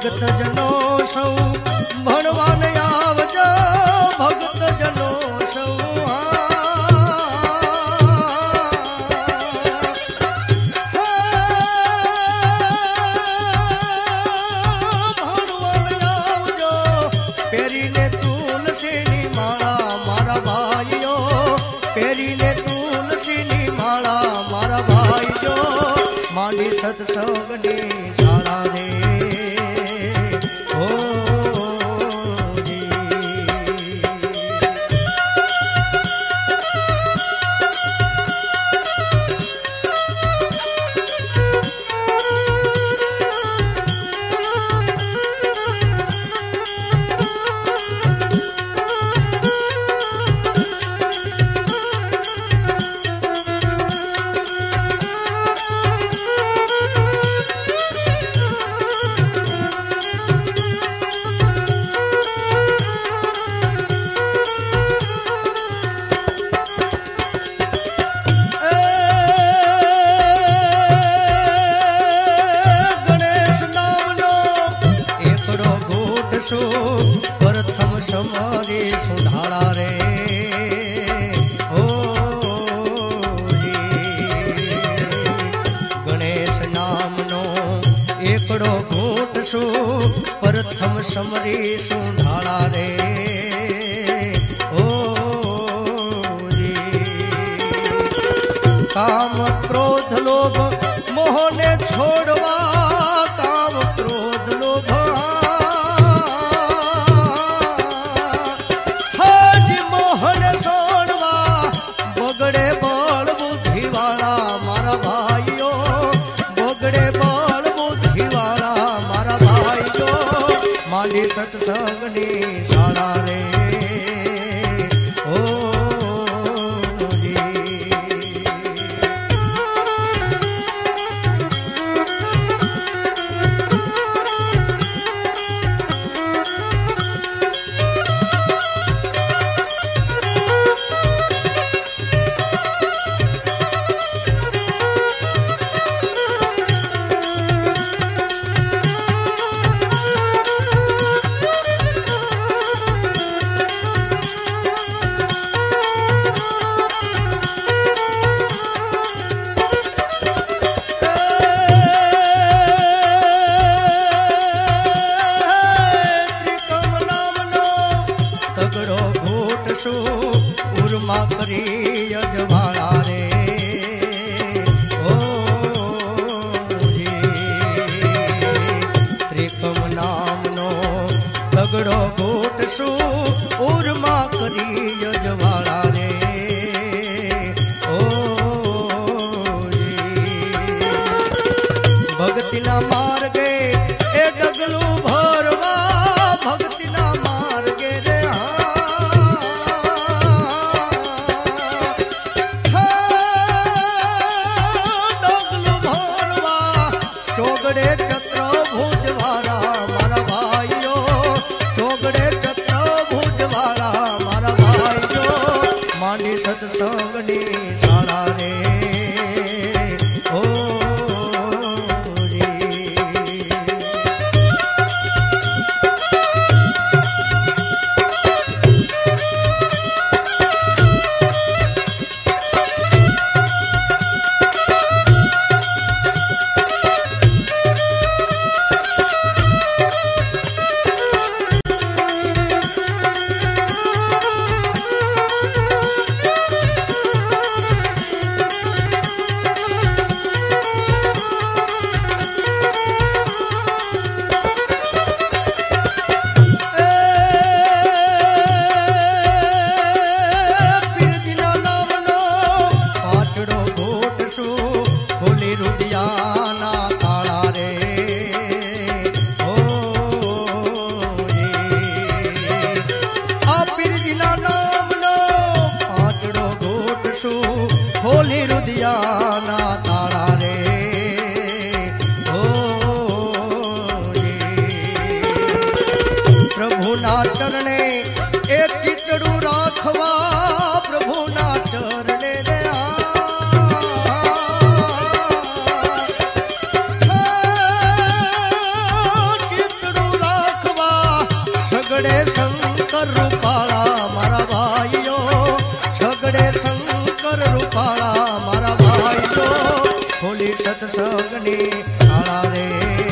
भगत जनो सौ भणवान आवजो भगत जनो सौ भणवान आवजो पेरीने तुलसीनी माला मारा भाईओ पेरीने तुलसीनी माला मारा भाईओ मानी सत्संगनी शाला रे ओ प्रथम समारे सुधारा रे ओ गणेश नामनो एकड़ो घूट सु प्रथम समरी सुधारा रे ओ काम क्रोध लोभ मोह ने छोड़वा काम क्रोध लोभ माली सत्संगनी शाला रे ओ जी उर्मा करी यजवाड़ा रे ओ त्रिकम नामनो तगड़ो घोट सु उर्मा करी यजवाड़ा रे ओ भक्ति ना मार्गे ए डगलू भरवा भक्ति ना मार्गे रे चौगड़े चक्र भुजवाड़ा मारा भाईओ चौगड़े चक्र भुजवाड़ा मारा भाईओ मानी सत्संगनी शाला रे ओ चरणे ए चितड़ू राखवा प्रभु ना चरणे रे डगलू सत्संगनी शाळा रे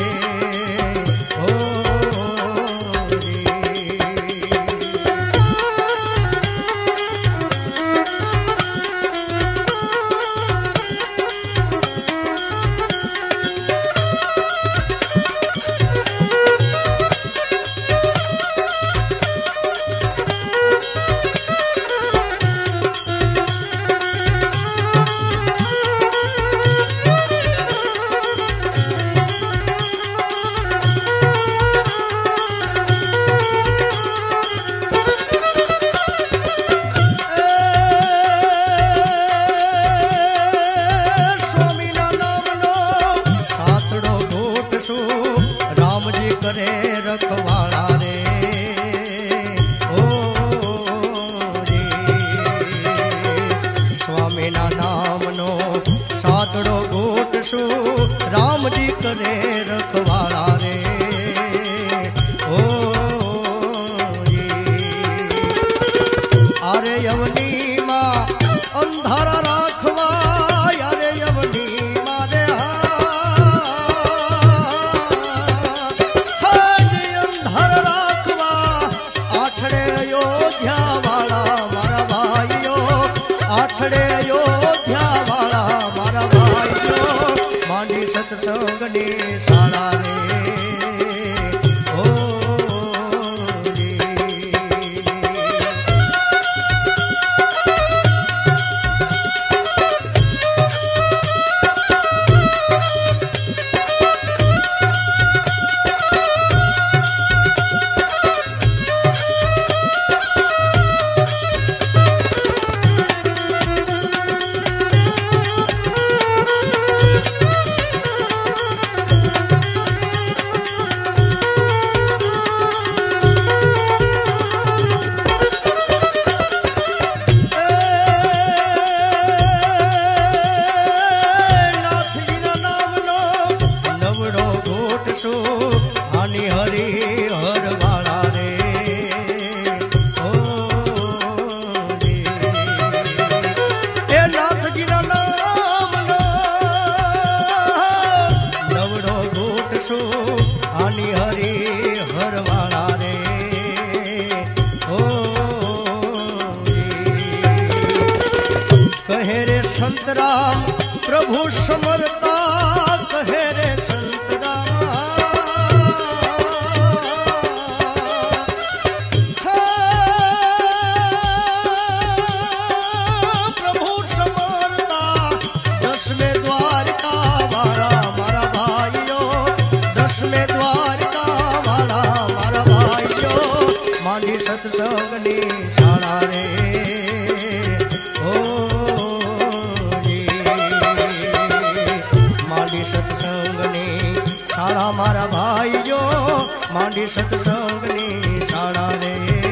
रखवाड़ा रे ओ रे स्वामी ना नाम नो सातड़ो गोट सु राम जी करे रखवाड़ा रे ओ रे अरे यवनी मां अंधारा राखवा अरे यवनी मां रे आठड़े अयोध्या वाला मारा भाईयो मांडी सत्संगनी शाळा रे ओ हानि हरि हर वाला रे ओ रे ए नाथ जी ना नाम नो नवड़ो गोट सो हानि हरि हर वाला रे ओ रे कहे रे संत राम प्रभु समरता कहे रे संत राम सत्संगनी शाळा रे ओ रे मांडी सत्संगनी शाळा मारा भाईयो मांडी सत्संगनी शाळा रे।